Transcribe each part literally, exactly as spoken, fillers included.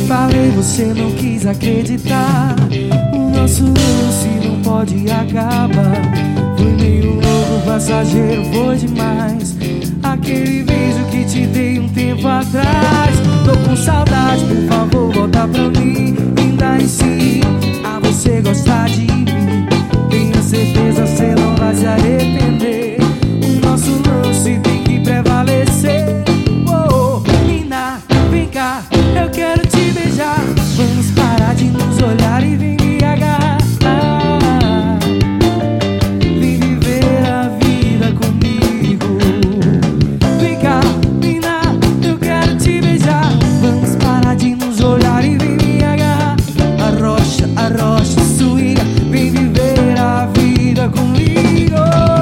falei, você não quis acreditar. O nosso lance não pode acabar. Fui meio louco, passageiro, foi demais. Aquele beijo que te dei um tempo atrás. Tô com saudade, por favor, volta pra mim. Ainda ensino a você gostar de mim. Tenha certeza, cê não vai se arrepender. O nosso lance tem que prevalecer. Oh, menina, vem cá, eu quero te beijar. Vamos parar de nos olhar e vem me agarrar. Vem viver a vida comigo. Vem cá, menina, eu quero te beijar. Vamos parar de nos olhar e vem me agarrar. Arrocha, arrocha, swinga, vem viver a vida comigo.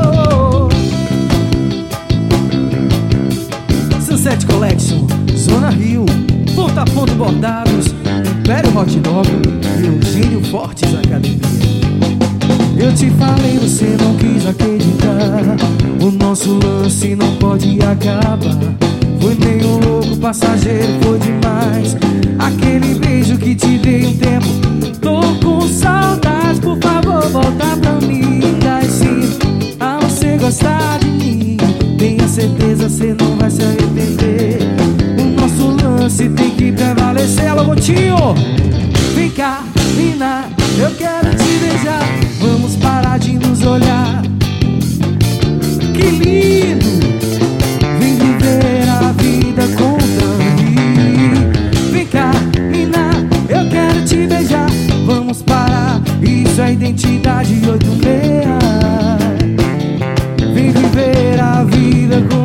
Sunset Collection, Zona Rio, Ponta a Ponta Bordados, Império Hot Dog e Eugênio Fortes Academia. Eu te falei, você não quis acreditar. O nosso lance não pode acabar. Foi meio louco, passageiro, foi demais. Aquele beijo que te dei um tempo. Tô com saudade, por favor, volta pra mim. Dá sim, a você gostar de mim. Tenha certeza, cê não vai se arrepender. O nosso lance tem que prevalecer. Alô, Gotinho! Vem cá, menina, eu quero te beijar. Vamos parar de nos olhar. Que lindo! Vem viver a vida com Dani. Vem cá, menina, eu quero te beijar. Vamos parar, isso é identidade oito seis. Vem viver a vida com